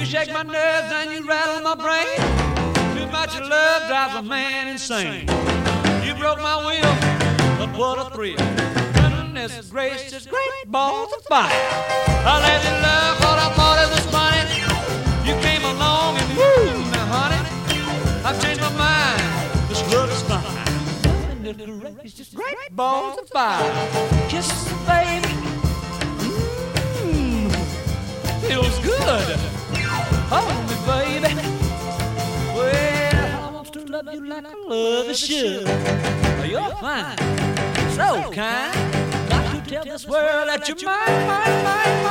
shake my nerves and you rattle my brain. Too much love drives a man insane. You broke my will, but what a thrill. Goodness gracious, great balls of fire. I let you love what I thought it was funny. You came along and woo, now honey, I've changed my mind. This love is fine. Goodness gracious, great balls of fire. Kisses, baby. Feels good. Hold me, baby. Well, I want to love you like I love you should. You're fine, so kind. Got to tell this world that you're mine, mine, mine,